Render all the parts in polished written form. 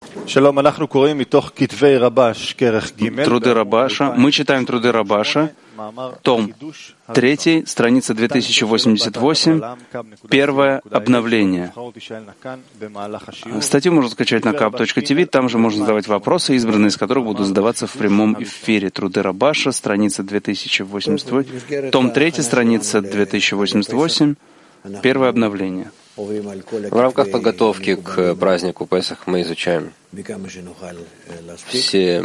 Труды Рабаша. Мы читаем труды Рабаша, том 3, страница 2088, первое обновление. Статью можно скачать на kap.tv, там же можно задавать вопросы, избранные из которых будут задаваться в прямом эфире. Труды Рабаша, страница 2088, том 3, страница 2088, первое обновление. В рамках подготовки к празднику Песах мы изучаем все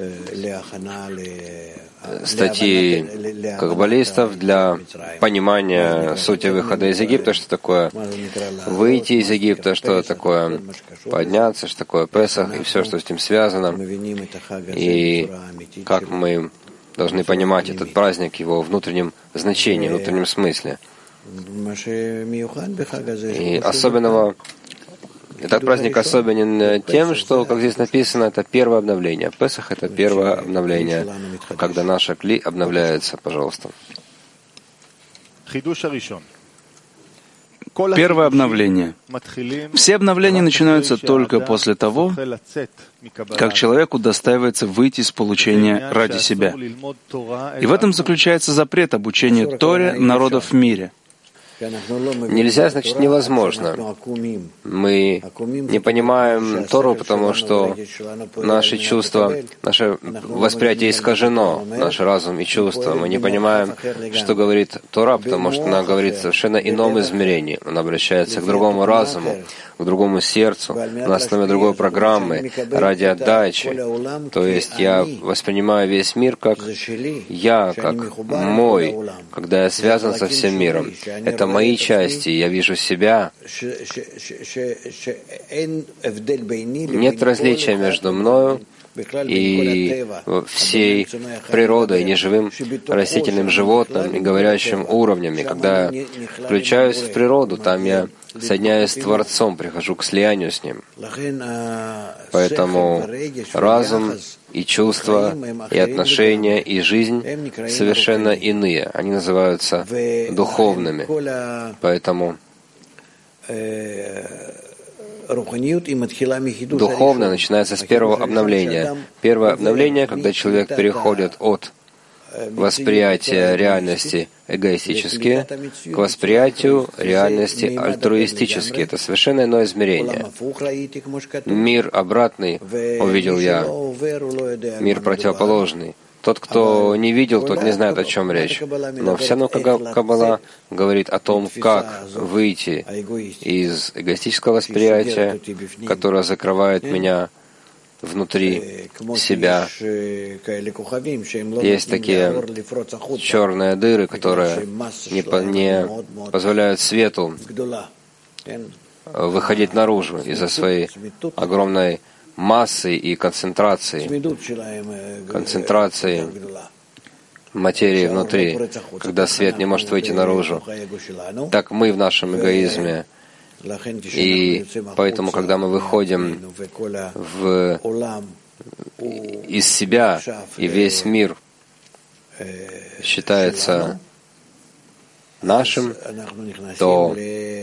статьи каббалистов для понимания сути выхода из Египта, что такое выйти из Египта, что такое подняться, что такое Песах и все, что с этим связано, и как мы должны понимать этот праздник, его внутреннем значении, внутреннем смысле. И особенного, этот праздник особенен тем, что, как здесь написано, это первое обновление. Песах — это первое обновление, когда наша кли обновляется. Пожалуйста. Первое обновление. Все обновления начинаются только после того, как человеку удостаивается выйти из получения ради себя. И в этом заключается запрет обучения Торе народов в мире. Нельзя, значит, невозможно. Мы не понимаем Тору, потому что наши чувства, наше восприятие искажено, наш разум и чувства. Мы не понимаем, что говорит Тора, потому что она говорит в совершенно ином измерении. Она обращается к другому разуму, к другому сердцу, на основе другой программы, ради отдачи. То есть я воспринимаю весь мир как я, как мой, когда я связан со всем миром. Это мои части, я вижу себя. Нет различия между мною и всей природой, неживым растительным животным и говорящим уровнями. Когда я включаюсь в природу, там я соединяюсь с Творцом, прихожу к слиянию с Ним. Поэтому разум и чувства, и отношения, и жизнь совершенно иные. Они называются духовными. Поэтому духовное начинается с первого обновления. Первое обновление, когда человек переходит от восприятия реальности эгоистически к восприятию реальности альтруистически. Это совершенно иное измерение. Мир обратный увидел я, мир противоположный. Тот, кто не видел, тот не знает, о чем речь. Но вся наука Каббала говорит о том, как выйти из эгоистического восприятия, которое закрывает меня внутри себя. Есть такие черные дыры, которые не позволяют свету выходить наружу из-за своей огромной массы и концентрации материи внутри, когда свет не может выйти наружу. Так мы в нашем эгоизме. И поэтому, когда мы выходим из себя, и весь мир считается нашим, то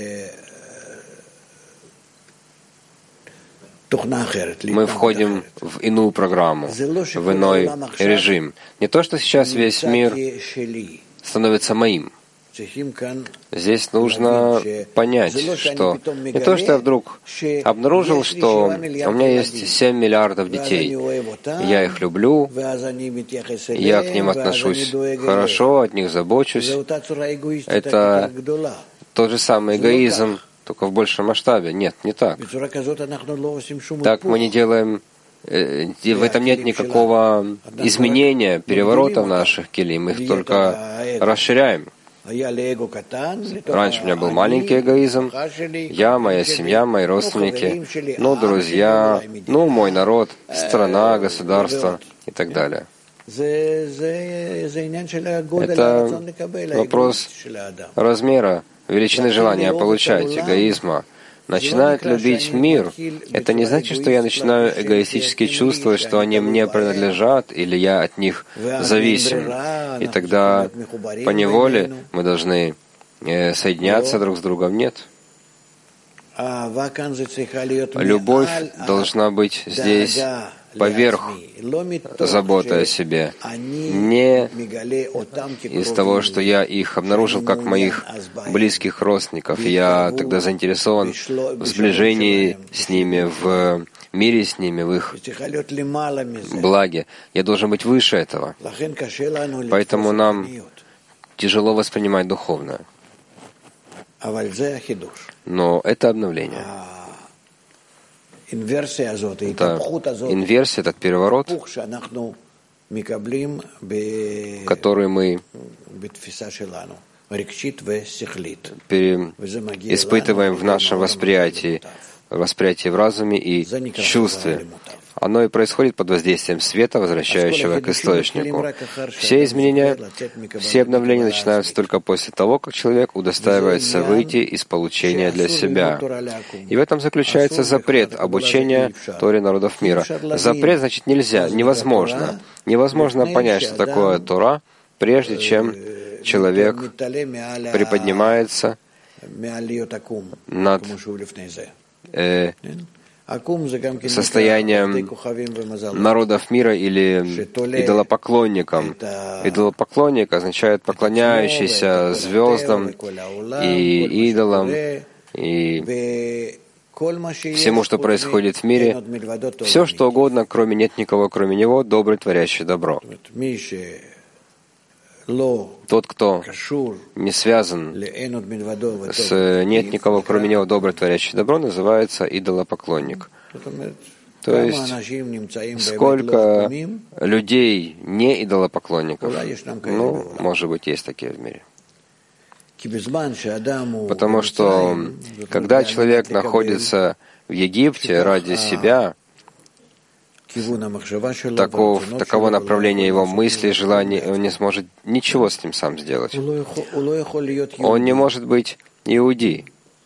мы входим в иную программу, в иной режим. Не то, что сейчас весь мир становится моим. Здесь нужно понять, что не то, что я вдруг обнаружил, что у меня есть 7 миллиардов детей. Я их люблю, я к ним отношусь хорошо, от них забочусь. Это тот же самый эгоизм, только в большем масштабе. Нет, не так. Так мы не делаем, в этом нет никакого изменения, переворота в наших келим, мы их только расширяем. Раньше у меня был маленький эгоизм. Я, моя семья, мои родственники, друзья, мой народ, страна, государство и так далее. Это вопрос размера, величины желания получать, эгоизма. Начинает любить мир. Это не значит, что я начинаю эгоистически чувствовать, что они мне принадлежат или я от них зависим. И тогда поневоле мы должны соединяться друг с другом. Нет. Любовь должна быть здесь поверх заботы о себе, не из того, что я их обнаружил как моих близких родственников, и я тогда заинтересован в сближении с ними, в мире с ними, в их благе. Я должен быть выше этого. Поэтому нам тяжело воспринимать духовное. Но это обновление. Это инверсия, этот переворот, который мы испытываем в нашем восприятии в разуме и чувстве. Оно и происходит под воздействием света, возвращающего к источнику. Все изменения, все обновления начинаются только после того, как человек удостаивается выйти из получения для себя. И в этом заключается запрет обучения Торе народов мира. Запрет значит нельзя, невозможно. Невозможно понять, что такое Тора, прежде чем человек приподнимается над состоянием народов мира или идолопоклонником. Идолопоклонник означает поклоняющийся звездам и идолам, и всему, что происходит в мире, все, что угодно, кроме нет никого, кроме него, добрый, творящий добро. Тот, кто не связан с «нет никого, кроме него, добрый, творящий добро», называется идолопоклонник. То есть, сколько людей не идолопоклонников? Ну, может быть, есть такие в мире. Потому что, когда человек находится в Египте ради себя, таково направление его мыслей, желаний, он не сможет ничего с ним сам сделать. Он не может быть иудеем.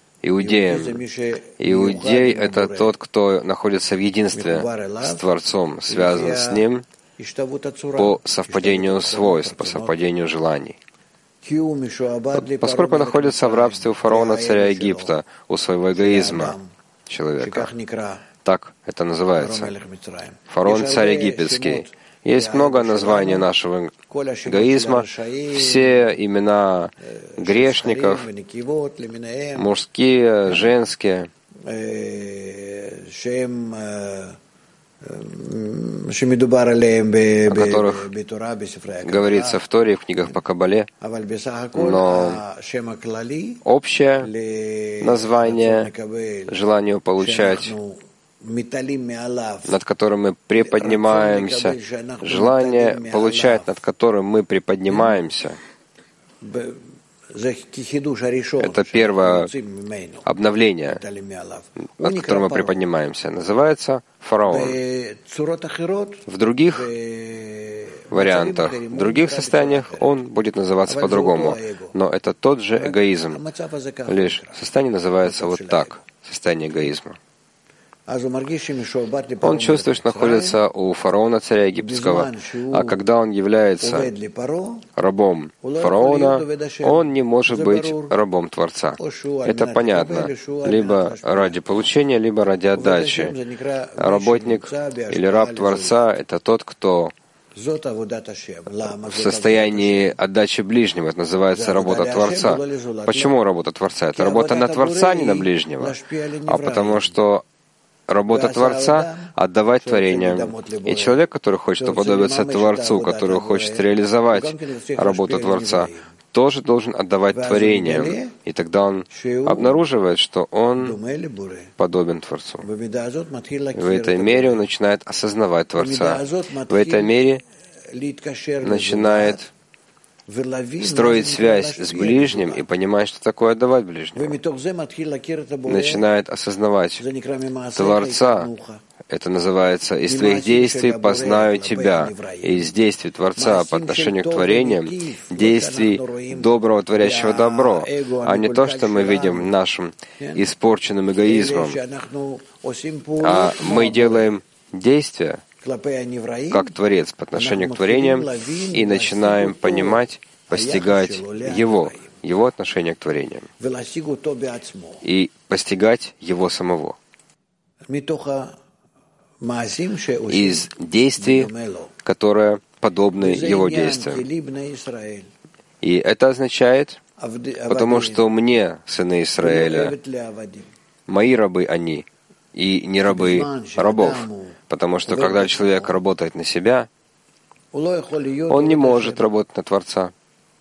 Иудей — это тот, кто находится в единстве с Творцом, связан с Ним по совпадению свойств, по совпадению желаний. Поскольку находится в рабстве у фараона, царя Египта, у своего эгоизма человека. Так это называется. Фараон, царь египетский. Есть много названий нашего эгоизма. Все имена грешников, мужские, женские, о которых говорится в Торе и в книгах по Кабале. Но общее название, желанию получать, над которым мы приподнимаемся, желание получать, над которым мы приподнимаемся, это первое обновление, над которым мы приподнимаемся, называется фараон. В других вариантах, в других состояниях он будет называться по-другому, но это тот же эгоизм, лишь состояние называется вот так, состояние эгоизма. Он чувствует, что находится у фараона, царя египетского, а когда он является рабом фараона, он не может быть рабом Творца. Это понятно. Либо ради получения, либо ради отдачи. Работник или раб Творца — это тот, кто в состоянии отдачи ближнего. Это называется работа Творца. Почему работа Творца? Это работа на Творца, а не на ближнего. А потому что работа Творца — отдавать творение. И человек, который хочет уподобиться Творцу, который хочет реализовать работу Творца, тоже должен отдавать творение. И тогда он обнаруживает, что он подобен Творцу. В этой мере он начинает осознавать Творца. В этой мере начинает строить связь с ближним и понимать, что такое отдавать ближнему. Начинает осознавать Творца. Это называется «из твоих действий познаю тебя». И из действий Творца по отношению к творениям, действий доброго, творящего добро, а не то, что мы видим нашим испорченным эгоизмом. А мы делаем действия как Творец по отношению к творениям и начинаем понимать, постигать Его. его отношение к творениям и постигать его самого. Из действий, которые подобны его действиям. И это означает, потому что мне, сыны Израиля, мои рабы они, и не рабы рабов. Потому что когда человек работает на себя, он не может работать на Творца.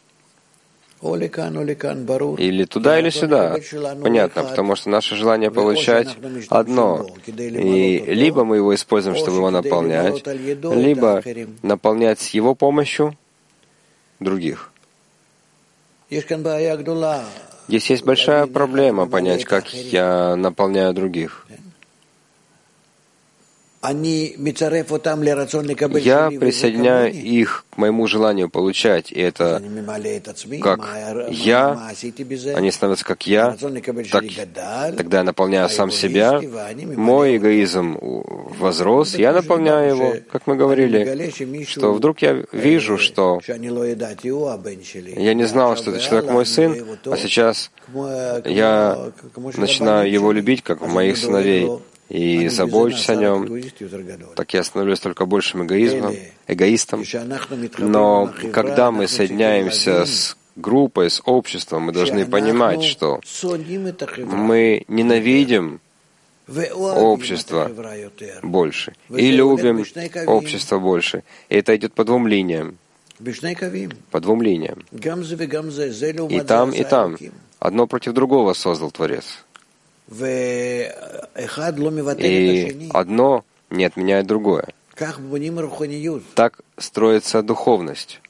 Или туда, или сюда. Понятно, потому что наше желание получать одно. И либо мы его используем, чтобы его наполнять, либо наполнять с его помощью других. Здесь есть большая проблема понять, как я наполняю других. Я присоединяю их к моему желанию получать, и это как я, они становятся как я, тогда я наполняю сам себя, мой эгоизм возрос, я наполняю его, как мы говорили, что вдруг я вижу, что я не знал, что это человек мой сын, а сейчас я начинаю его любить, как моих сыновей, и забочусь о нем, так я становлюсь только большим эгоистом. Но когда мы соединяемся с группой, с обществом, мы должны понимать, что мы ненавидим общество больше и любим общество больше. И это идет по двум линиям. По двум линиям. И там, и там. Одно против другого создал Творец. И одно не отменяет другое. Так строится духовность,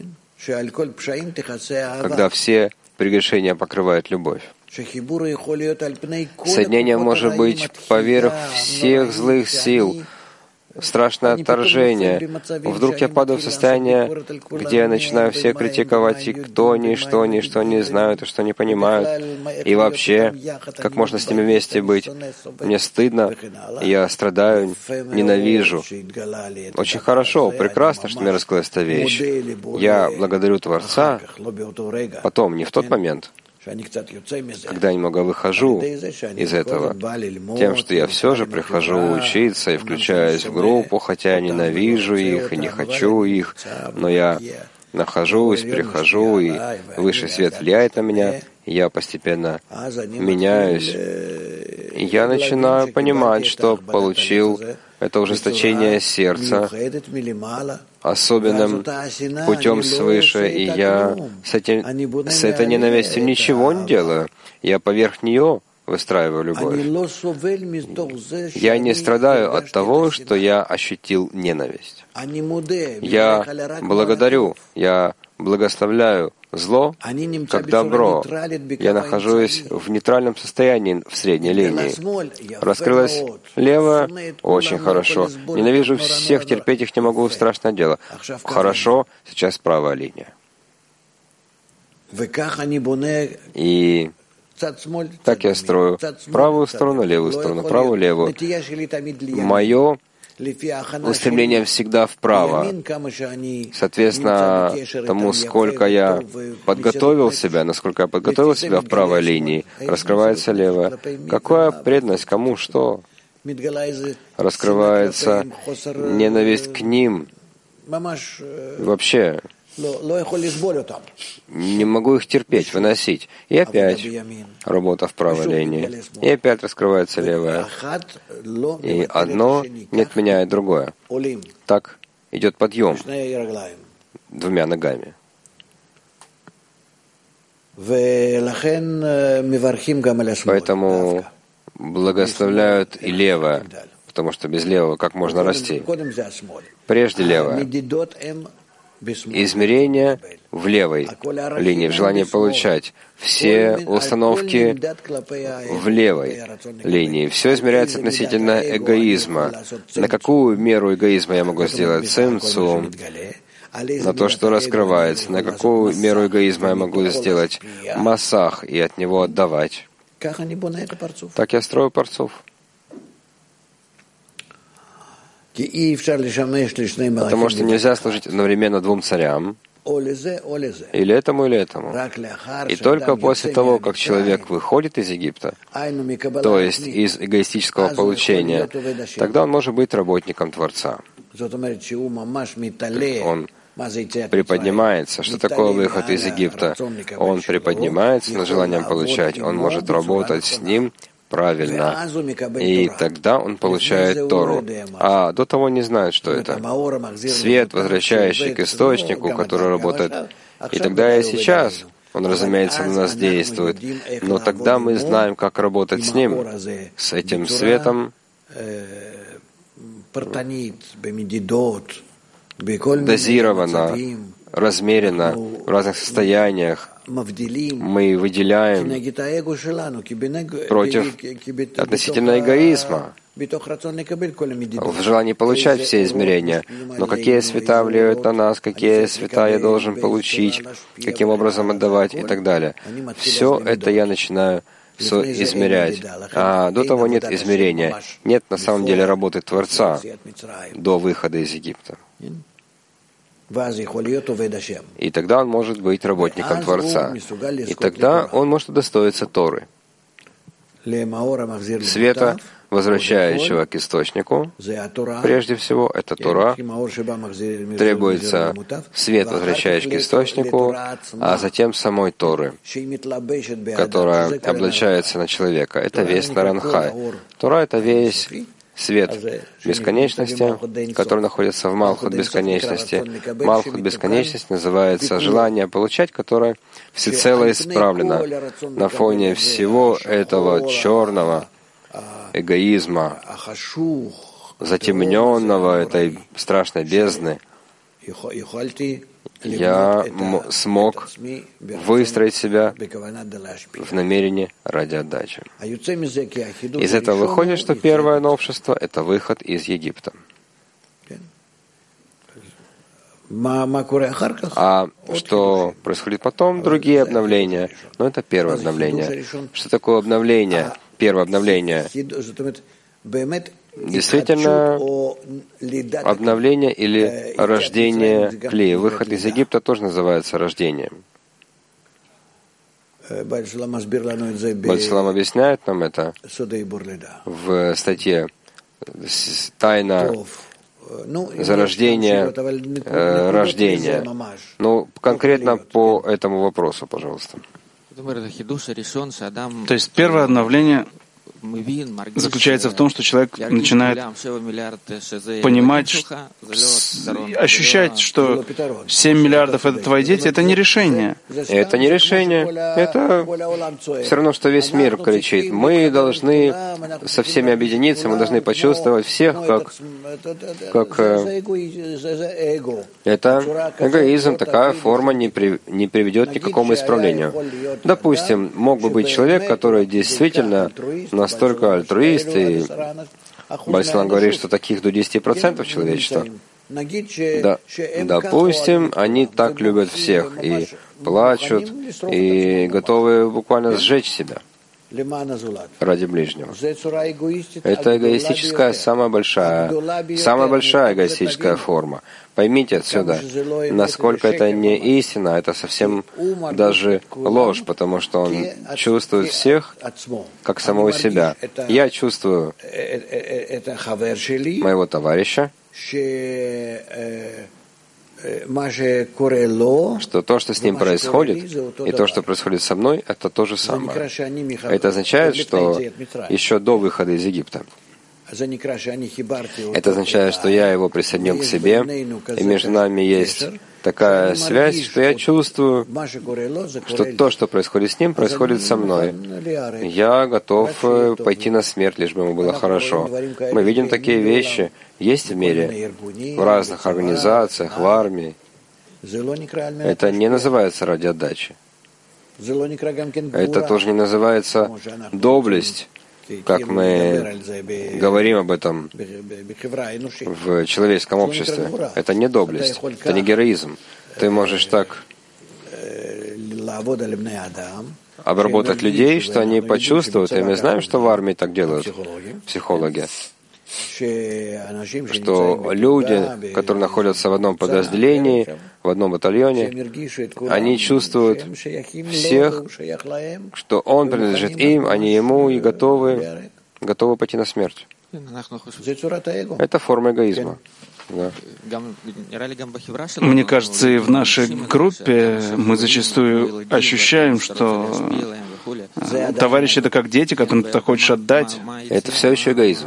когда все прегрешения покрывает любовь. Соединение может быть поверх всех злых сил, страшное отторжение. Вдруг я падаю в состояние, где я начинаю всех критиковать, и кто они, что не знают, и что не понимают. И вообще, как можно с ними вместе быть? Мне стыдно, я страдаю, ненавижу. Очень хорошо, прекрасно, что мне раскрылась эта вещь. Я благодарю Творца, потом, не в тот момент, когда я немного выхожу из этого, тем, что я все же прихожу учиться и включаюсь в группу, хотя я ненавижу их и не хочу их, но я нахожусь, прихожу, и высший свет влияет на меня, и я постепенно меняюсь, и я начинаю понимать, что получил это ужесточение сердца особенным путем свыше, и я с этой ненавистью ничего не делаю. Я поверх нее выстраиваю любовь. Я не страдаю от того, что я ощутил ненависть. Я благодарю, я благословляю зло как добро. Я нахожусь в нейтральном состоянии в средней линии. Раскрылась левая — очень хорошо. Ненавижу всех, терпеть их не могу, страшное дело. Хорошо, сейчас правая линия. И так я строю правую сторону, левую сторону, правую, левую. Мое устремление всегда вправо. Соответственно, тому, сколько я подготовил себя, насколько я подготовил себя в правой линии, раскрывается левая. Какая преданность, кому, что? Раскрывается ненависть к ним. Вообще, не могу их терпеть, выносить. И опять работа в правой линии. И опять раскрывается левая. И одно не отменяет другое. Так идет подъем двумя ногами. Поэтому благословляют и левое, потому что без левого как можно расти? Прежде левое. Измерения в левой линии, в желании получать. Все установки в левой линии. Все измеряется относительно эгоизма. На какую меру эгоизма я могу сделать цинцу? На то, что раскрывается. На какую меру эгоизма я могу сделать масах и от него отдавать? Так я строю парцов. Потому что нельзя служить одновременно двум царям, Или этому, или этому. И только после того, как человек выходит из Египта, то есть из эгоистического получения, тогда он может быть работником Творца. Он приподнимается. Что такое выход из Египта? Он приподнимается над желанием получать. Он может работать с ним правильно. И тогда он получает Тору. А до того не знает, что это. Свет, возвращающий к источнику, который работает. И тогда и сейчас он, разумеется, на нас действует. Но тогда мы знаем, как работать с ним, с этим светом, дозированно, размеренно, в разных состояниях. Мы выделяем против относительно эгоизма, в желании получать все измерения. Но какие света влияют на нас, какие света я должен получить, каким образом отдавать и так далее. Все это я начинаю измерять. А до того нет измерения. Нет на самом деле работы Творца до выхода из Египта. И тогда он может быть работником Творца. И тогда он может удостоиться Торы. Света, возвращающего к источнику, прежде всего, это Тора. Требуется свет, возвращающий к источнику, а затем самой Торы, которая облачается на человека. Это весь Наранхай. Тора — это весь свет бесконечности, который находится в Малхут бесконечности. Малхут бесконечности называется желание получать, которое всецело исправлено на фоне всего этого черного эгоизма, затемненного этой страшной бездны. Я смог выстроить себя в намерении ради отдачи. Из этого выходит, что первое новшество — это выход из Египта. А что происходит потом? Другие обновления. Но это первое обновление. Что такое обновление? Первое обновление. Действительно, обновление или рождение клея. Выход из Египта тоже называется рождением. Бальшалам объясняет нам это в статье «Тайна зарождения рождения». Ну, конкретно по этому вопросу, пожалуйста. То есть первое обновление заключается в том, что человек начинает понимать, ощущать, что 7 миллиардов — это твои дети, это не решение. Это не решение. Это все равно, что весь мир кричит. Мы должны со всеми объединиться, мы должны почувствовать всех, как это эгоизм, такая форма не приведет ни к какому исправлению. Допустим, мог бы быть человек, который действительно настолько альтруист, и Бальшалам говорит, что таких до 10% человечества. Да, допустим, они так любят всех и плачут, и готовы буквально сжечь себя ради ближнего. Это эгоистическая, самая большая эгоистическая форма. Поймите отсюда, насколько это не истина, это совсем даже ложь, потому что он чувствует всех как самого себя. Я чувствую моего товарища, что то, что с ним происходит, и то, что происходит со мной, это то же самое. Это означает, что еще до выхода из Египта. Это означает, что я его присоединил к себе, и между нами есть такая связь, что я чувствую, что то, что происходит с ним, происходит со мной. Я готов пойти на смерть, лишь бы ему было хорошо. Мы видим такие вещи, есть в мире, в разных организациях, в армии. Это не называется ради отдачи. Это тоже не называется доблесть, как мы говорим об этом в человеческом обществе. Это не доблесть, это не героизм. Ты можешь так обработать людей, что они почувствуют, и мы знаем, что в армии так делают психологи. что люди, которые находятся в одном подразделении, в одном батальоне, они чувствуют всех, что он принадлежит им, а не ему, и готовы пойти на смерть. Это форма эгоизма. Да. Мне кажется, и в нашей группе мы зачастую ощущаем, что товарищи — это как дети, которым ты хочешь отдать. Это все еще эгоизм.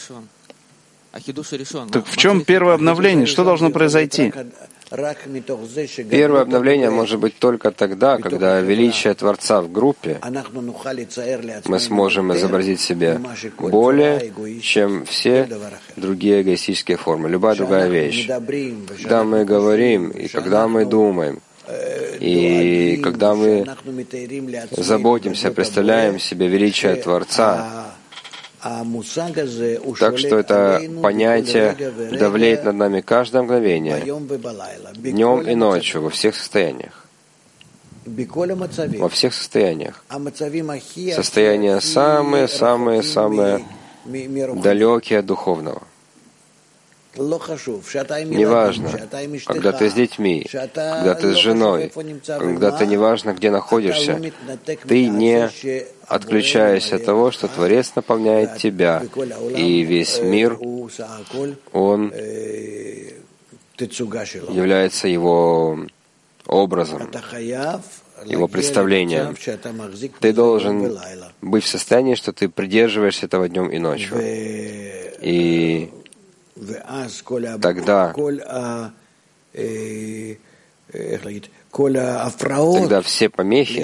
Так в чем первое обновление? Что должно произойти? Первое обновление может быть только тогда, когда величие Творца в группе мы сможем изобразить себе более, чем все другие эгоистические формы, любая другая вещь. Когда мы говорим, и когда мы думаем, и когда мы заботимся, представляем себе величие Творца, так что это понятие давлеет над нами каждое мгновение, днем и ночью, во всех состояниях. Во всех состояниях. Состояния самые-самые-самые далекие от духовного. Неважно, когда ты с детьми, когда ты с женой, когда ты неважно, где находишься, ты не отключаешься от того, что Творец наполняет тебя, и весь мир, он является его образом, его представлением. Ты должен быть в состоянии, что ты придерживаешься этого днем и ночью. И тогда все помехи,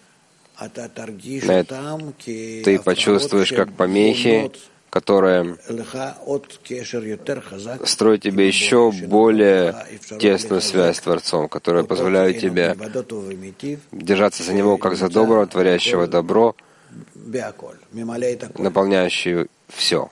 ты почувствуешь как помехи, которые строят тебе еще более тесную связь с Творцом, которые позволяют тебе держаться за Него как за доброго, творящего добро, наполняющего все.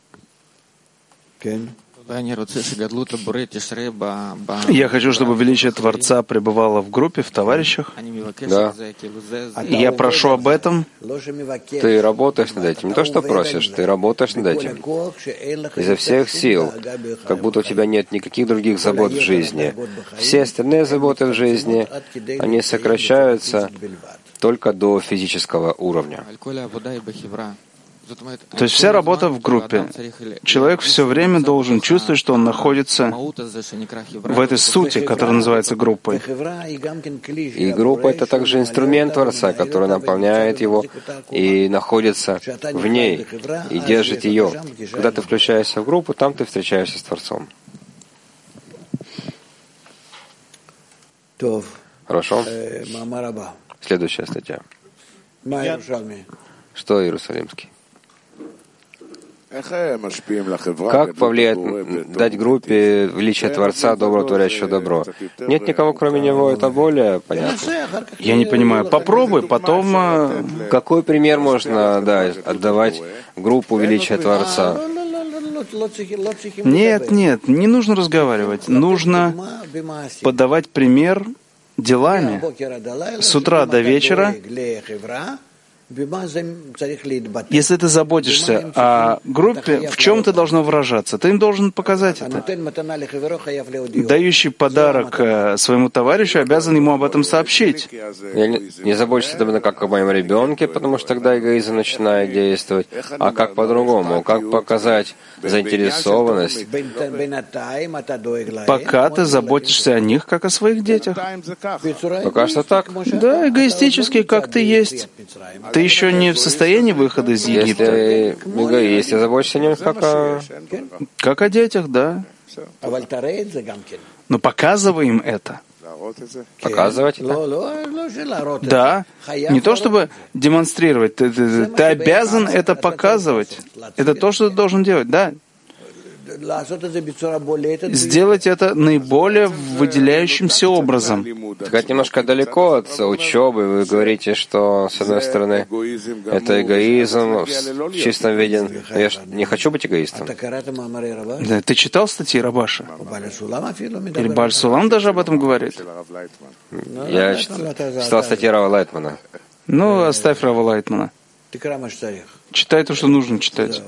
Я хочу, чтобы величие Творца пребывало в группе, в товарищах. Да. Я прошу об этом. Ты работаешь над этим. Не то, что просишь, ты работаешь над этим. Изо всех сил, как будто у тебя нет никаких других забот в жизни. Все остальные заботы в жизни, они сокращаются только до физического уровня. То есть вся работа в группе. Человек все время должен чувствовать, что он находится в этой сути, которая называется группой. И группа — это также инструмент Творца, который наполняет его и находится в ней, и держит ее. Когда ты включаешься в группу, там ты встречаешься с Творцом. Хорошо? Следующая статья. Что Иерусалимский? Как повлияет дать группе величие Творца, доброго, творящего добро? Нет никого, кроме него, это более понятно. Я не понимаю. Попробуй, потом... Какой пример можно отдавать группу величия Творца? Нет, не нужно разговаривать. Нужно подавать пример делами с утра до вечера. Если ты заботишься о группе, в чем ты должен выражаться? Ты им должен показать это. Дающий подарок своему товарищу обязан ему об этом сообщить. Я не забочусь именно как о моем ребенке, потому что тогда эгоизм начинает действовать. А как по-другому? Как показать заинтересованность? Пока ты заботишься о них, как о своих детях. Пока что так. Да, эгоистически, как ты есть. Ты еще не в состоянии выхода из Египта. Если я забочусь о нем, как о детях, да. Но показывай им это. Показывать это? Да. Не то чтобы демонстрировать. Ты обязан это показывать. Это то, что ты должен делать, да. Сделать это наиболее выделяющимся образом. Так это немножко далеко от учебы. Вы говорите, что, с одной стороны, это эгоизм в чистом виде. Я не хочу быть эгоистом. Да, ты читал статьи Рабаша? Или Бааль Сулам даже об этом говорит? Я читал статьи Рава Лайтмана. Ну, оставь Рава Лайтмана. Читай то, что нужно читать.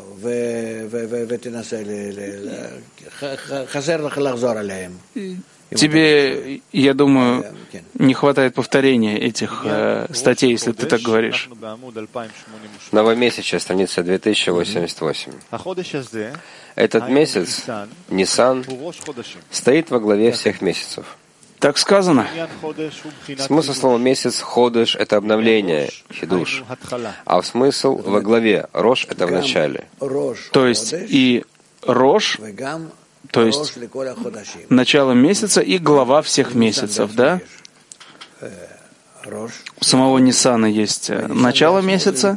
Тебе, я думаю, не хватает повторения этих статей, если ты так говоришь. Новомесячье, страница 2088. Этот месяц, Нисан, стоит во главе всех месяцев. Так сказано. Смысл слова «месяц» «ходеш» — это обновление, хидуш. А смысл во главе «рош» — это в начале. То есть и рош, то есть начало месяца и глава всех месяцев, да? У самого Ниссана есть начало месяца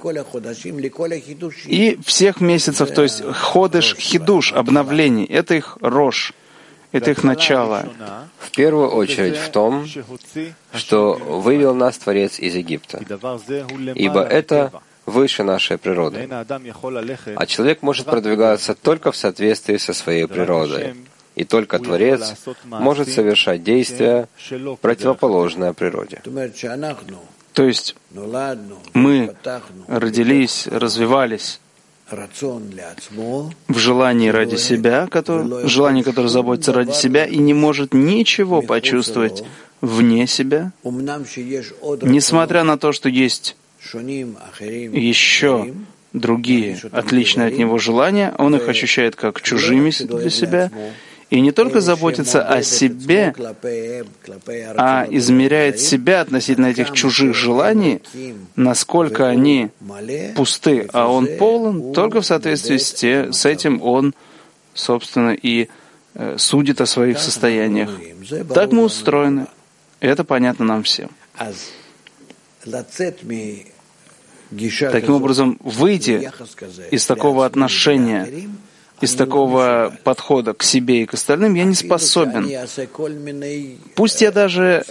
и всех месяцев, то есть ходеш, хидуш, обновление, это их рош. Это их начало. В первую очередь в том, что вывел нас Творец из Египта, ибо это выше нашей природы. А человек может продвигаться только в соответствии со своей природой, и только Творец может совершать действия, противоположное природе. То есть мы родились, развивались в желании ради себя, желание, которое заботится ради себя и не может ничего почувствовать вне себя, несмотря на то, что есть еще другие, отличные от него желания, он их ощущает как чужими для себя, и не только заботится о себе, а измеряет себя относительно этих чужих желаний, насколько они пусты, а он полон, только в соответствии с этим он, собственно, и судит о своих состояниях. Так мы устроены. Это понятно нам всем. Таким образом, выйти из такого отношения, из такого подхода к себе и к остальным я не способен. Пусть я даже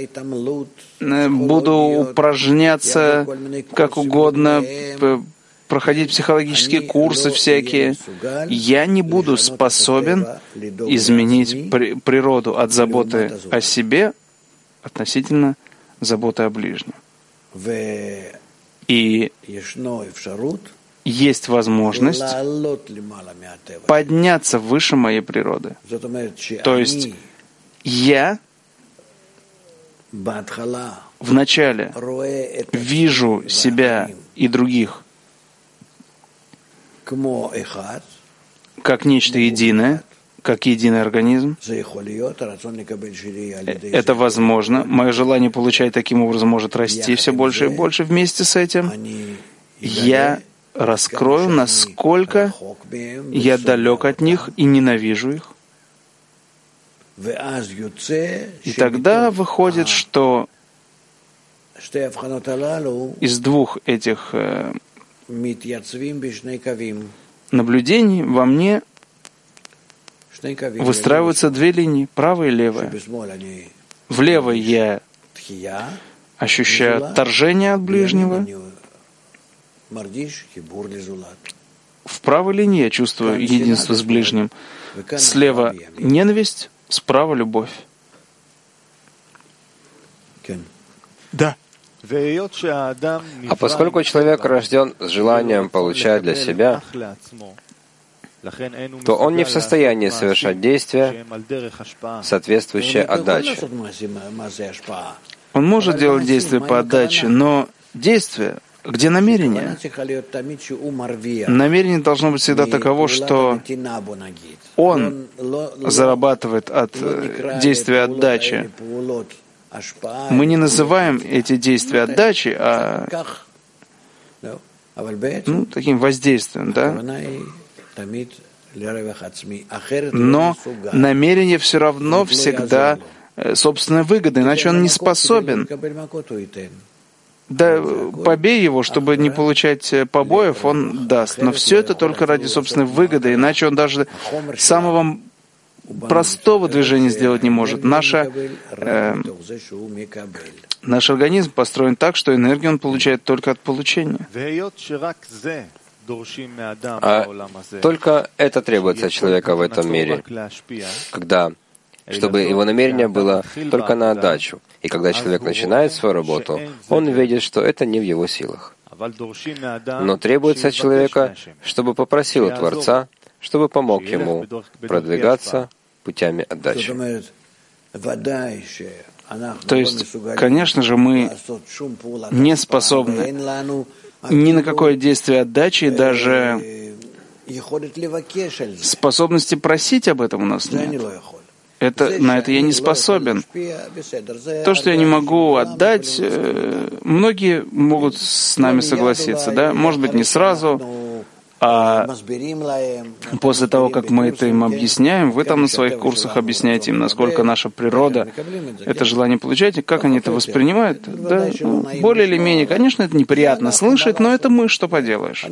буду упражняться как угодно, проходить психологические курсы всякие, я не буду способен изменить природу от заботы о себе относительно заботы о ближнем. И есть возможность подняться выше моей природы. То есть я вначале вижу себя и других как нечто единое, как единый организм. Это возможно. Мое желание получать таким образом может расти все больше и больше. Вместе с этим я раскрою, насколько я далек от них и ненавижу их. И тогда выходит, что из двух этих наблюдений во мне выстраиваются две линии, правая и левая. В левой я ощущаю отторжение от ближнего, в правой линии я чувствую единство с ближним. Слева ненависть, справа любовь. Да. А поскольку человек рожден с желанием получать для себя, то он не в состоянии совершать действия, соответствующие отдаче. Он может делать действия по отдаче, но действия, где намерение? Намерение должно быть всегда таково, что он зарабатывает от действия отдачи. Мы не называем эти действия отдачи, а таким воздействием, да? Но намерение все равно всегда собственная выгода, иначе он не способен. Да, побей его, чтобы не получать побоев, он даст. Но все это только ради собственной выгоды, иначе он даже самого простого движения сделать не может. Наш организм построен так, что энергию он получает только от получения. А только это требуется от человека в этом мире, чтобы его намерение было только на отдачу. И когда человек начинает свою работу, он видит, что это не в его силах. Но требуется от человека, чтобы попросил у Творца, чтобы помог ему продвигаться путями отдачи. То есть, конечно же, мы не способны ни на какое действие отдачи, и даже способности просить об этом у нас нет. На это я не способен. То, что я не могу отдать, многие могут с нами согласиться, да? Может быть, не сразу, а после того, как мы это им объясняем, вы там на своих курсах объясняете им, насколько наша природа это желание получать, и как они это воспринимают. Да? Более или менее, конечно, это неприятно слышать, но это мы, что поделаешь.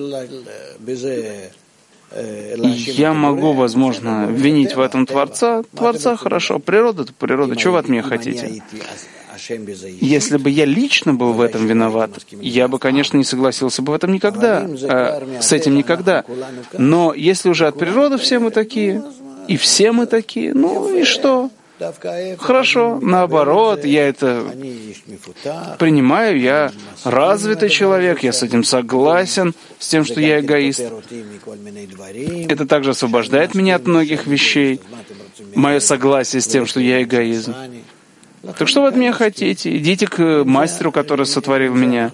Я могу, возможно, винить в этом Творца. Творца хорошо, природа-то природа. Чего вы от меня хотите? Если бы я лично был в этом виноват, я бы, конечно, не согласился бы в этом никогда, с этим никогда. Но если уже от природы все мы такие, и все мы такие, ну и что? Хорошо, наоборот, я это принимаю, я развитый человек, я с этим согласен, с тем, что я эгоист. Это также освобождает меня от многих вещей, мое согласие с тем, что я эгоизм. Так что вы от меня хотите? Идите к мастеру, который сотворил меня.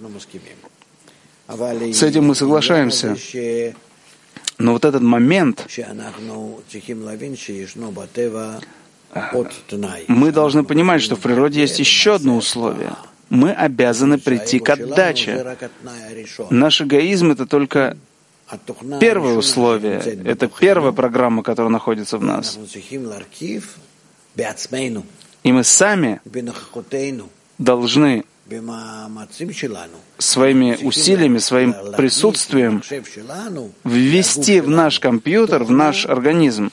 С этим мы соглашаемся. Но вот этот момент, мы должны понимать, что в природе есть еще одно условие. Мы обязаны прийти к отдаче. Наш эгоизм — это только первое условие, это первая программа, которая находится в нас. И мы сами должны своими усилиями, своим присутствием ввести в наш компьютер, в наш организм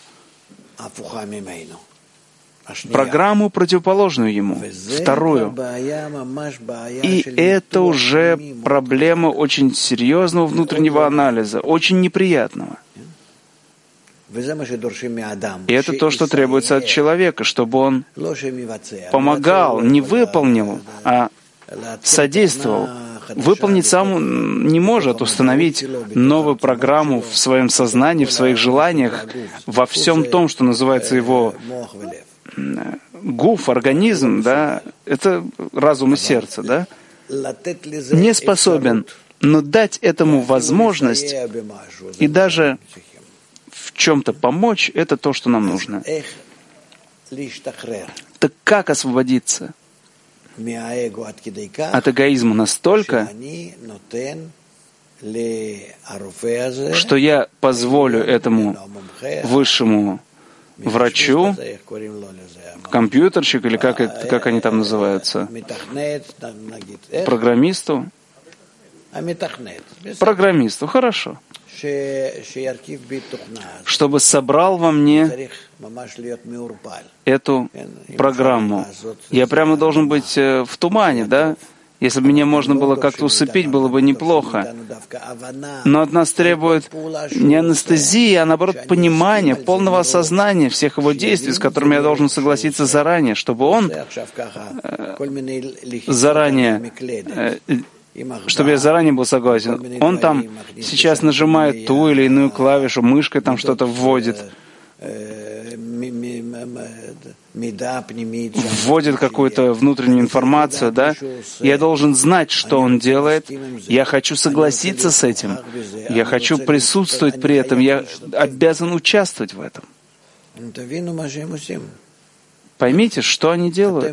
программу, противоположную ему, вторую. И это уже проблема очень серьезного внутреннего анализа, очень неприятного. И это то, что требуется от человека, чтобы он помогал, не выполнил, а содействовал. Выполнить сам он не может, установить новую программу в своем сознании, в своих желаниях, во всем том, что называется его гуф, организм, да, это разум и сердце, да, не способен, но дать этому возможность и даже в чем-то помочь, это то, что нам нужно. Так как освободиться от эгоизма настолько, что я позволю этому высшему врачу, компьютерщик, или как они там называются, программисту, хорошо, чтобы собрал во мне эту программу. Я прямо должен быть в тумане, да? Если бы меня можно было как-то усыпить, было бы неплохо. Но от нас требует не анестезии, а наоборот понимания, полного осознания всех его действий, с которыми я должен согласиться заранее, чтобы он чтобы я заранее был согласен. Он там сейчас нажимает ту или иную клавишу, мышкой там что-то вводит, вводит какую-то внутреннюю информацию, да? Я должен знать, что он делает. Я хочу согласиться с этим. Я хочу присутствовать при этом. Я обязан участвовать в этом. Поймите, что они делают.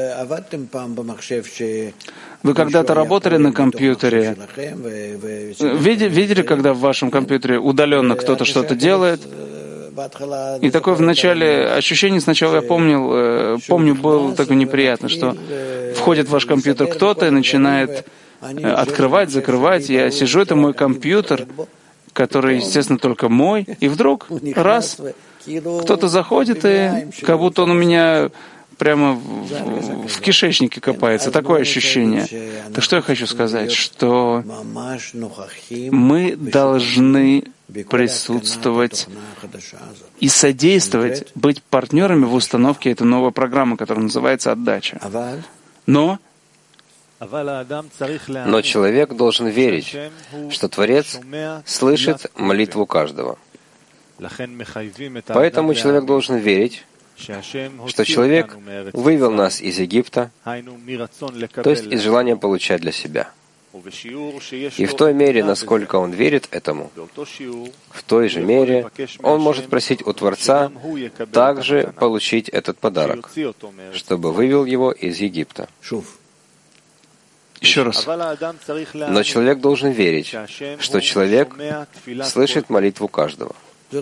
Вы когда-то работали на компьютере, видели, когда в вашем компьютере удаленно кто-то что-то делает? И такое вначале ощущение, сначала я помню, было такое неприятно, что входит в ваш компьютер кто-то и начинает открывать, закрывать. Я сижу, это мой компьютер, который, естественно, только мой, и вдруг раз кто-то заходит, и как будто он у меня прямо в кишечнике копается. Такое ощущение. Так что я хочу сказать, что мы должны присутствовать и содействовать, быть партнерами в установке этой новой программы, которая называется «Отдача». Но Но человек должен верить, что Творец слышит молитву каждого. Поэтому человек должен верить, что человек вывел нас из Египта, то есть из желания получать для себя. И в той мере, насколько он верит этому, в той же мере он может просить у Творца также получить этот подарок, чтобы вывел его из Египта. Еще раз. Но человек должен верить, что человек слышит молитву каждого.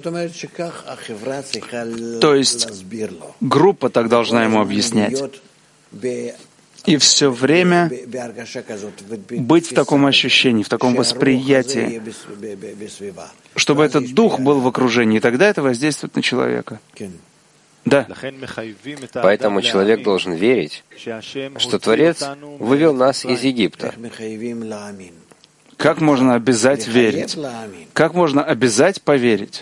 То есть группа так должна ему объяснять. И все время быть в таком ощущении, в таком восприятии, чтобы этот дух был в окружении, и тогда это воздействует на человека. Да. Поэтому человек должен верить, что Творец вывел нас из Египта. Как можно обязать верить? Как можно обязать поверить?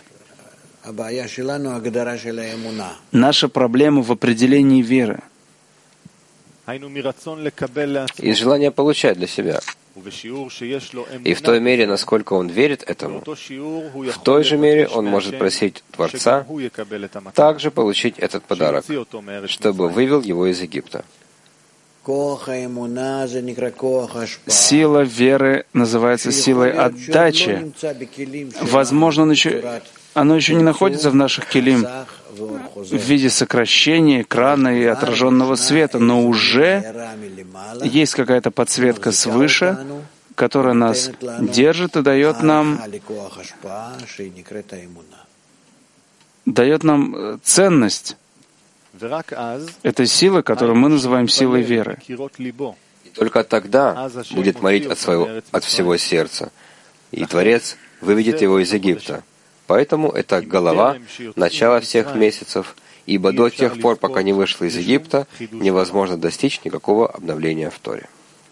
Наша проблема в определении веры. Из желания получать для себя. И в той мере, насколько он верит этому, в той же мере он может просить Творца также получить этот подарок, чтобы вывел его из Египта. Сила веры называется силой отдачи. Возможно, оно еще не находится в наших келим в виде сокращения экрана и отраженного света, но уже есть какая-то подсветка свыше, которая нас держит и дает нам ценность этой силы, которую мы называем силой веры. И только тогда будет молить от всего сердца, и Творец выведет его из Египта. Поэтому это голова, начало всех месяцев, ибо до тех пор, пока не вышла из Египта, невозможно достичь никакого обновления в Торе.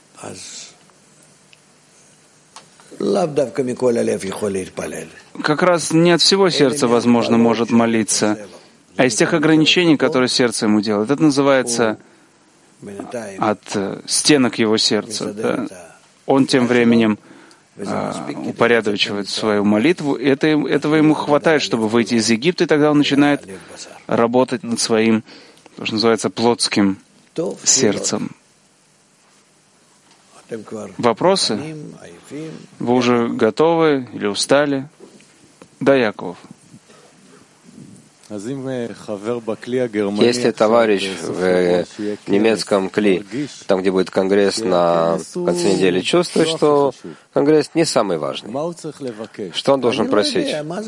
Как раз не от всего сердца, возможно, может молиться, а из тех ограничений, которые сердце ему делает. Это называется от стенок его сердца. Да? Он тем временем упорядочивает свою молитву, и этого ему хватает, чтобы выйти из Египта, и тогда он начинает работать над своим, то, что называется, плотским сердцем. Вопросы? Вы уже готовы или устали? Да, Яков. Если товарищ в немецком Кли, там, где будет конгресс на конце недели, чувствует, что конгресс не самый важный, что он должен просить?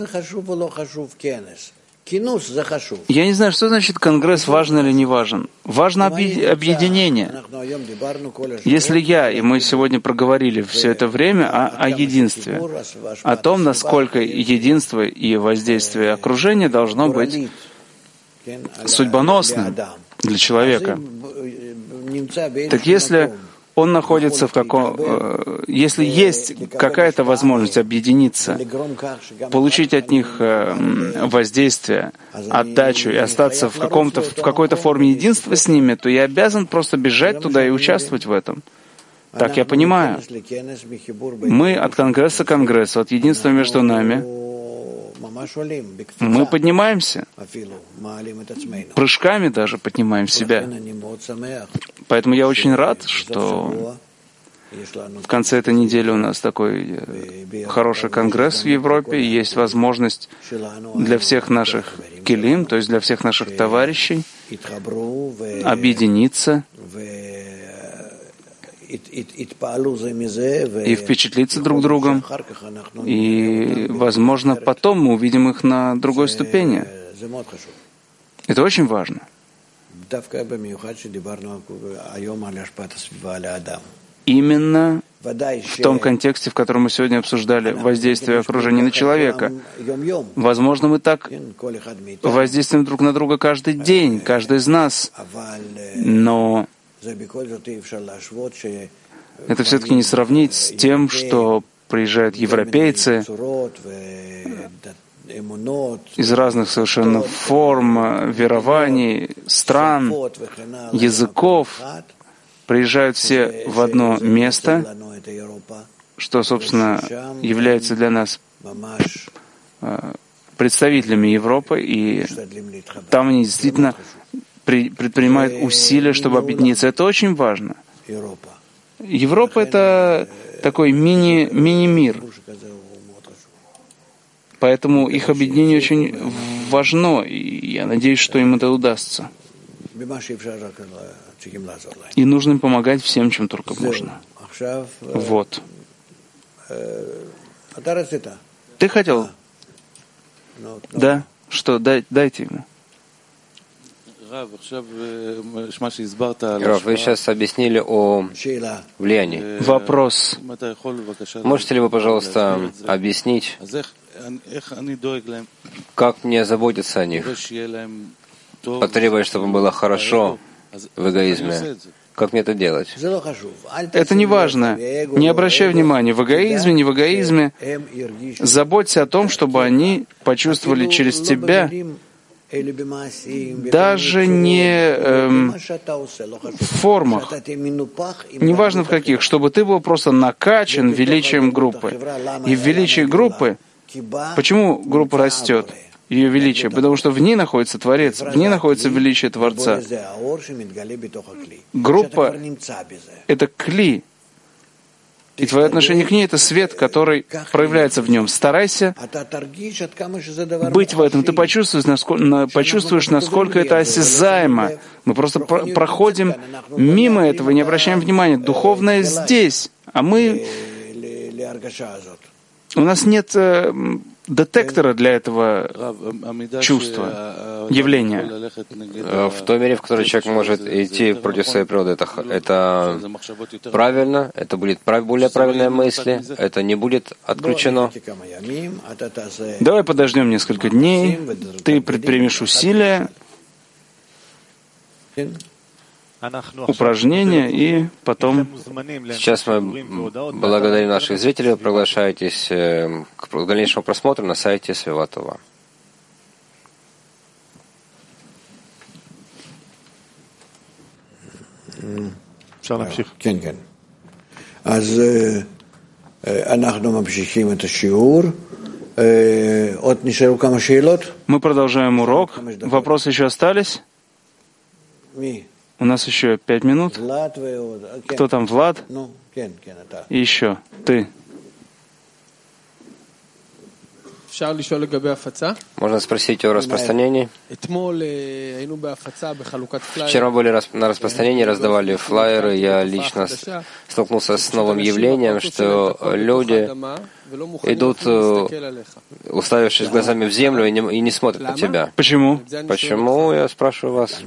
Я не знаю, что значит конгресс важен или не важен. Важно объединение. Если мы сегодня проговорили все это время о единстве, о том, насколько единство и воздействие окружения должно быть судьбоносным для человека. Так если он находится если есть какая-то возможность объединиться, получить от них воздействие, отдачу и остаться в какой-то форме единства с ними, то я обязан просто бежать туда и участвовать в этом. Так я понимаю. Мы от конгресса к конгрессу, от единства между нами, мы поднимаемся, прыжками даже поднимаем себя. Поэтому я очень рад, что в конце этой недели у нас такой хороший конгресс в Европе, и есть возможность для всех наших келим, то есть для всех наших товарищей, объединиться и впечатлиться друг другом. И, возможно, потом мы увидим их на другой ступени. Это очень важно. Именно в том контексте, в котором мы сегодня обсуждали воздействие окружения на человека. Возможно, мы так воздействуем друг на друга каждый день, каждый из нас. Но это все-таки не сравнить с тем, что приезжают европейцы из разных совершенно форм, верований, стран, языков, приезжают все в одно место, что, собственно, является для нас представителями Европы, и там они действительно предпринимают усилия, чтобы объединиться. Это очень важно. Европа — это такой мини-мир. Поэтому их объединение очень важно, и я надеюсь, что им это удастся. И нужно им помогать всем, чем только можно. Вот. Ты хотел? Да? Что? Дайте ему. Рав, вы сейчас объяснили о влиянии. Вопрос. Можете ли вы, пожалуйста, объяснить, как мне заботиться о них, потребовать, чтобы им было хорошо в эгоизме? Как мне это делать? Это не важно. Не обращай внимания, в эгоизме, не в эгоизме. Заботься о том, чтобы они почувствовали через тебя, даже не в формах, неважно в каких, чтобы ты был просто накачан величием группы. И в величии группы, почему группа растет? Ее величие, потому что в ней находится Творец, в ней находится величие Творца. Группа — это кли, и твое отношение к ней — это свет, который проявляется в нем. Старайся быть в этом. Ты почувствуешь, насколько это осязаемо. Мы просто проходим мимо этого и не обращаем внимания. Духовное здесь, а мы... У нас нет детектора для этого чувства, явления. В той мере, в которой человек может идти против своей природы, это правильно, это будет более правильные мысли, это не будет отключено. Давай подождем несколько дней, ты предпримешь усилия, упражнения, и потом... Сейчас мы благодарим наших зрителей. Вы приглашаетесь к дальнейшему просмотру на сайте Свиватова. אז אנחנו ממשיכים את השיעור. עוד נשארו כמה שאלות? Мы продолжаем урок. Вопросы еще остались? У нас еще 5 минут. Кто там, Влад? И еще ты. Можно спросить о распространении? Вчера мы были на распространении, раздавали флаеры. Я лично столкнулся с новым явлением, что люди идут, уставившись глазами в землю, и не смотрят на тебя. Почему? Почему, я спрашиваю вас?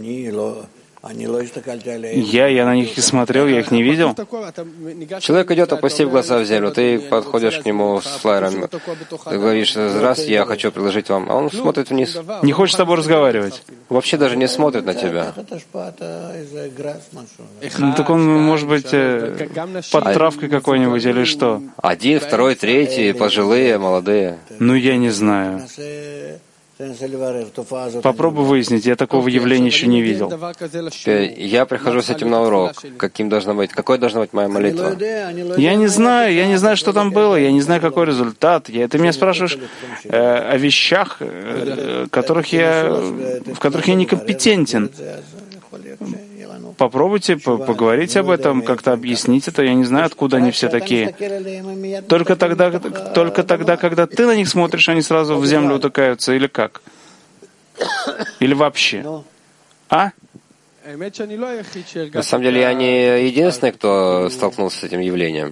Я на них и смотрел, я их не видел. Человек идет, опустив глаза в землю, ты подходишь к нему с флаером, ты говоришь: «Здравствуйте, я хочу предложить вам», а он смотрит вниз. Не хочет с тобой разговаривать. Вообще даже не смотрит на тебя. Ну, так он, может быть, под травкой какой-нибудь или что? Один, второй, третий, пожилые, молодые. Ну, я не знаю. Попробуй выяснить, я такого явления еще не видел. Я прихожу с этим на урок. Какой должна быть моя молитва? Я не знаю, что там было, я не знаю, какой результат. Ты меня спрашиваешь о вещах, в которых я некомпетентен. Попробуйте поговорить об этом, как-то объяснить это. Я не знаю, откуда они все такие. Только тогда, когда ты на них смотришь, они сразу в землю утыкаются, или как? Или вообще? А? На самом деле, я не единственный, кто столкнулся с этим явлением.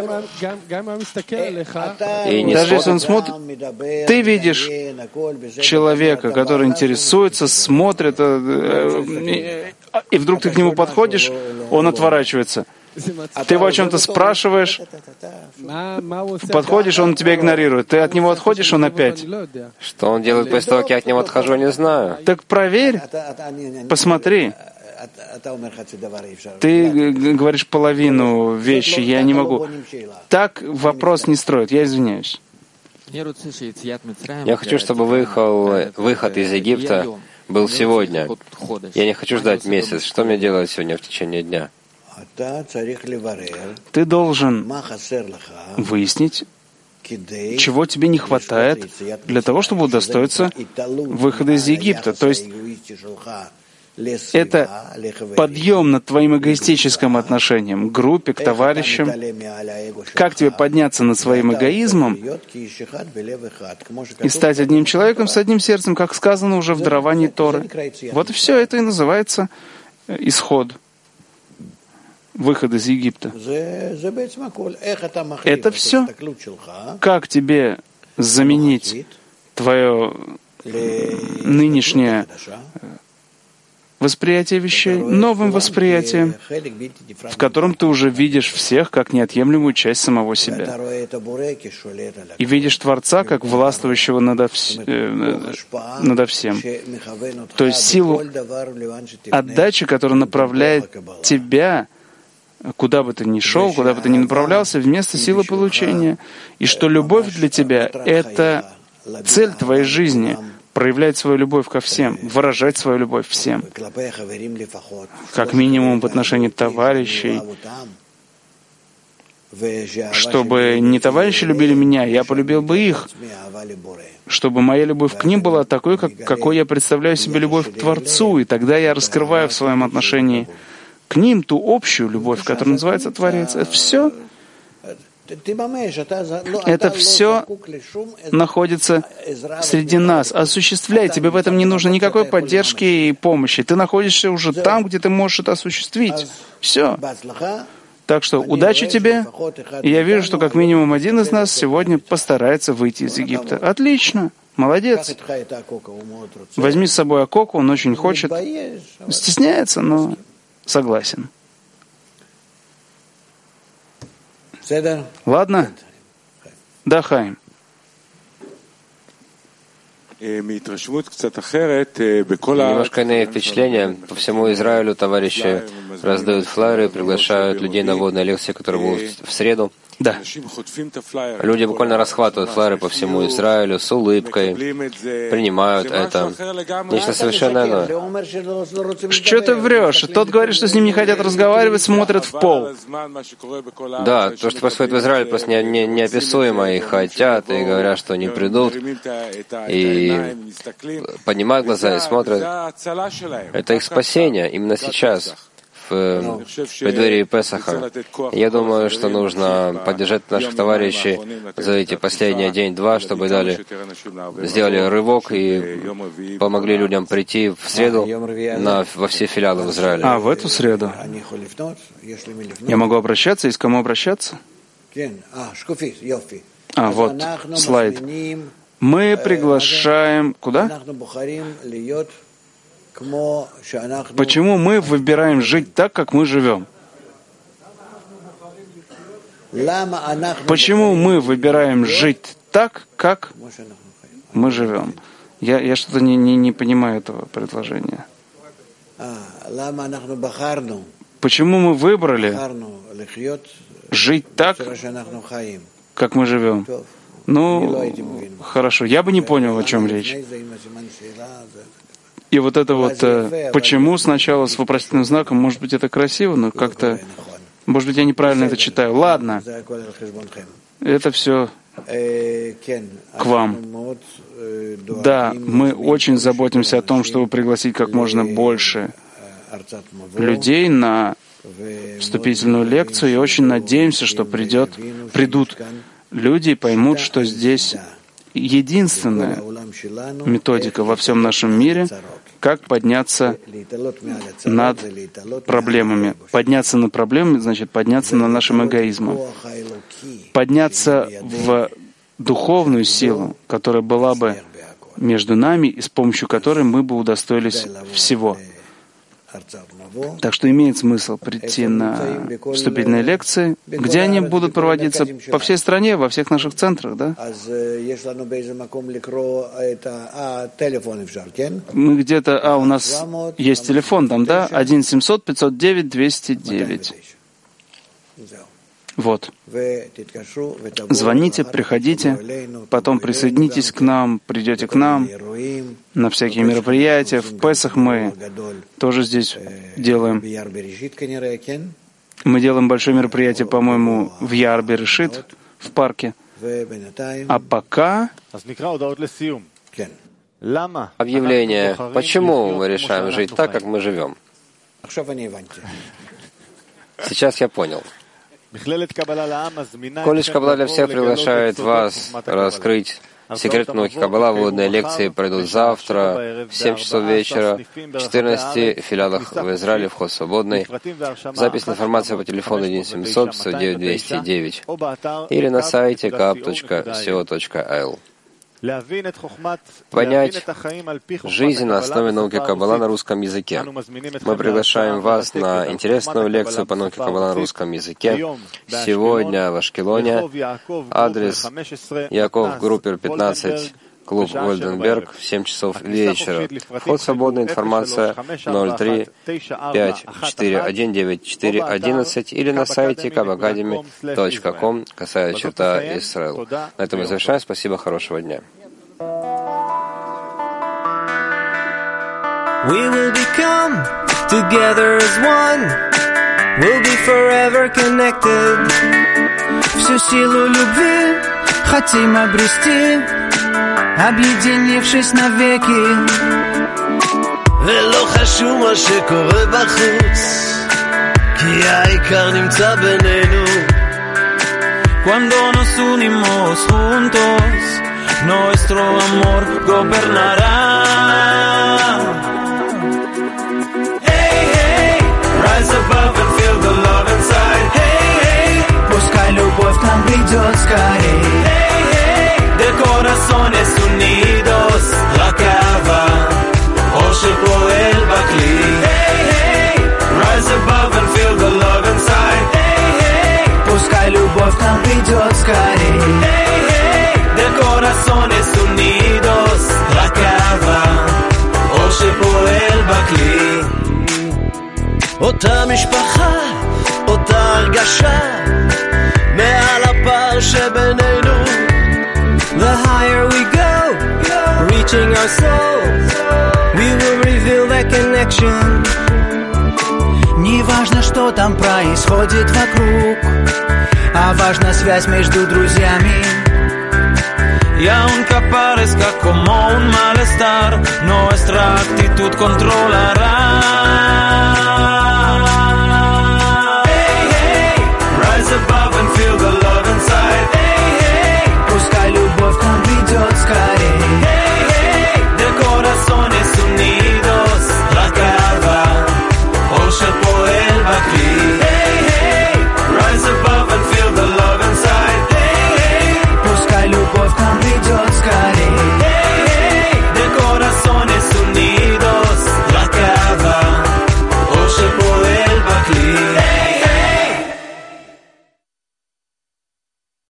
Даже если он смотрит, ты видишь человека, который интересуется, смотрит, и вдруг ты к нему подходишь, он отворачивается. Ты его о чем-то спрашиваешь, подходишь, он тебя игнорирует. Ты от него отходишь, он опять. Что он делает после того, как я от него отхожу, не знаю. Так проверь, посмотри. Ты говоришь половину вещи, я не могу. Так вопрос не строит, я извиняюсь. Я хочу, чтобы выход из Египта был сегодня. Я не хочу ждать месяц. Что мне делать сегодня в течение дня? Ты должен выяснить, чего тебе не хватает для того, чтобы удостоиться выхода из Египта. То есть это подъем над твоим эгоистическим отношением к группе, к товарищам. Как тебе подняться над своим эгоизмом и стать одним человеком с одним сердцем, как сказано уже в даровании Торы. Вот и все это и называется исход, выход из Египта. Это все. Как тебе заменить твое нынешнее восприятие вещей новым восприятием, в котором ты уже видишь всех как неотъемлемую часть самого себя. И видишь Творца как властвующего надо всем. То есть силу отдачи, которая направляет тебя, куда бы ты ни шел, куда бы ты ни направлялся, вместо силы получения. И что любовь для тебя — это цель твоей жизни — проявлять свою любовь ко всем, выражать свою любовь всем. Как минимум в отношении товарищей. Чтобы не товарищи любили меня, я полюбил бы их. Чтобы моя любовь к ним была такой, какой я представляю себе любовь к Творцу. И тогда я раскрываю в своем отношении к ним ту общую любовь, которая называется Творец. Это все. Это все находится среди нас. Осуществляй. Тебе в этом не нужно никакой поддержки и помощи. Ты находишься уже там, где ты можешь это осуществить. Все. Так что удачи тебе. И я вижу, что как минимум один из нас сегодня постарается выйти из Египта. Отлично. Молодец. Возьми с собой Акоку, он очень хочет. Стесняется, но согласен. Ладно? Да, Хаим. Немножко иные впечатления. По всему Израилю товарищи раздают флаеры, приглашают людей на водные лекции, которые будут в среду. Да. Люди буквально расхватывают флаеры по всему Израилю с улыбкой, принимают это. Нечто совершенно иное. Что ты врешь? Тот говорит, что с ним не хотят разговаривать, смотрят в пол. Да, то, что происходит в Израиле, просто неописуемо. И хотят, и говорят, что не придут, и поднимают глаза и смотрят. Это их спасение именно сейчас. В преддверии Песаха. Я думаю, что нужно поддержать наших товарищей за эти последние день-два, чтобы сделали рывок и помогли людям прийти в среду во все филиалы в Израиле. А, в эту среду? Я могу обращаться? Есть к кому обращаться? А, вот, слайд. Мы приглашаем... Куда? Почему мы выбираем жить так, как мы живем? Почему мы выбираем жить так, как мы живем? Я что-то не понимаю этого предложения. Почему мы выбрали жить так, как мы живем? Ну, хорошо, я бы не понял, о чем речь. И вот это вот «почему» сначала с вопросительным знаком, может быть, это красиво, но как-то, может быть, я неправильно это читаю. Ладно, это все к вам. Да, мы очень заботимся о том, чтобы пригласить как можно больше людей на вступительную лекцию, и очень надеемся, что придут люди и поймут, что здесь единственная методика во всем нашем мире, как подняться над проблемами. Подняться над проблемами значит подняться над нашим эгоизмом. Подняться в духовную силу, которая была бы между нами и с помощью которой мы бы удостоились всего. Так что имеет смысл прийти на вступительные лекции, где они будут проводиться по всей стране, во всех наших центрах, да? Мы где-то, у нас есть телефон там, да? 1-700-509-209. Вот. Звоните, приходите, потом присоединитесь к нам, придете к нам на всякие мероприятия. В Песах мы тоже здесь делаем. Мы делаем большое мероприятие, по-моему, в Яр-Берешит, в парке. А пока... Объявление. Почему мы решаем жить так, как мы живем? Сейчас я понял. Колледж Каббала для всех приглашает вас раскрыть секрет науки Каббала. Вводные лекции пройдут завтра в 7 часов вечера в 14 филиалах в Израиле. Вход свободный. Запись информации по телефону 1-700-509-209 или на сайте kab.co.il. Понять жизнь на основе науки Каббала на русском языке. Мы приглашаем вас на интересную лекцию по науке Каббала на русском языке сегодня в Ашкелоне. Адрес Яков Группер, 15, клуб Гольденберг, в 7 часов вечера. Вход свободная, информация 03-541-9411 или на сайте kabacademy.com, /Israel. На этом мы завершаем. Спасибо, хорошего дня. We will become together as one. We'll be forever connected. Всю силу любви хотим обрести, объединившись навеки. ולא חשוב מה שקורה בחוץ, כי העיקר נמצא בינינו. Cuando nos unimos juntos, nuestro amor gobernará. Hey, hey, rise above and feel the love inside. Hey, hey, пускай любовь к нам придет скорей. Hey, hey, de corazones unidos, רק אהבה, אור שפועל בכלי. Hey, hey, rise above and feel the love inside. Hey, hey, пускай любовь к нам придет скорей. Hey, hey, de corazones unidos, רק אהבה, אור שפועל בכלי. אותה משפחה, אותה הרגשה, מעל הפער שבינינו. The higher we go, reaching our soul, we will reveal that connection. Не важно, что там происходит вокруг, а важна связь между друзьями. Y aunque parezca como un malestar, nuestra actitud controlará.